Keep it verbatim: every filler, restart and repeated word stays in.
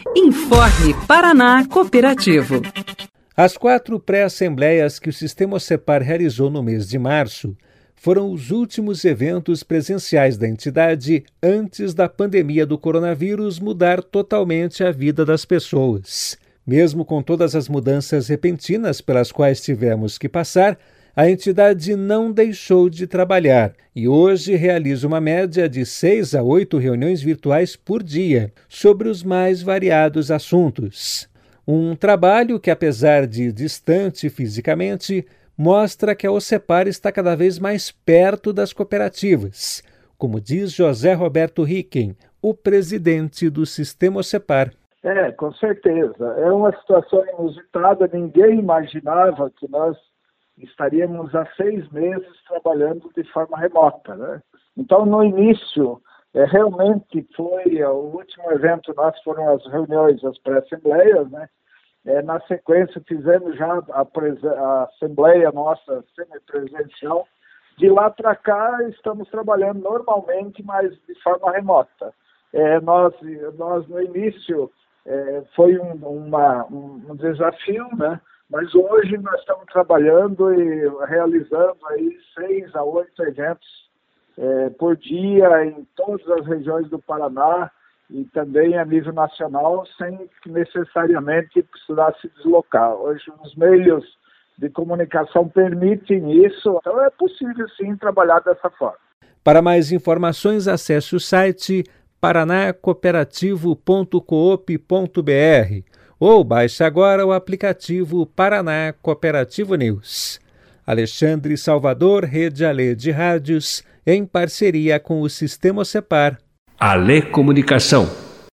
Informe Paraná Cooperativo. As quatro pré-assembleias que o Sistema OCEPAR realizou no mês de março foram os últimos eventos presenciais da entidade antes da pandemia do coronavírus mudar totalmente a vida das pessoas. Mesmo com todas as mudanças repentinas pelas quais tivemos que passar, a entidade não deixou de trabalhar e hoje realiza uma média de seis a oito reuniões virtuais por dia sobre os mais variados assuntos. Um trabalho que, apesar de distante fisicamente, mostra que a OCEPAR está cada vez mais perto das cooperativas, como diz José Roberto Ricken, o presidente do Sistema OCEPAR. É, com certeza. É uma situação inusitada, ninguém imaginava que nós estaríamos há seis meses trabalhando de forma remota, né? Então, no início, é, realmente foi, o último evento nosso foram as reuniões, as pré-assembleias, né? É, na sequência, fizemos já a, a assembleia nossa semipresencial. De lá para cá, estamos trabalhando normalmente, mas de forma remota. É, nós, nós, no início, é, foi um, uma, um, um desafio, né? Mas hoje nós estamos trabalhando e realizando aí seis a oito eventos é, por dia em todas as regiões do Paraná e também a nível nacional, sem necessariamente precisar se deslocar. Hoje os meios de comunicação permitem isso, então é possível sim trabalhar dessa forma. Para mais informações, acesse o site paraná cooperativo ponto coop ponto br ou baixe agora o aplicativo Paraná Cooperativo News. Alexandre Salvador, Rede Alê de Rádios, em parceria com o Sistema OCEPAR. Alê Comunicação.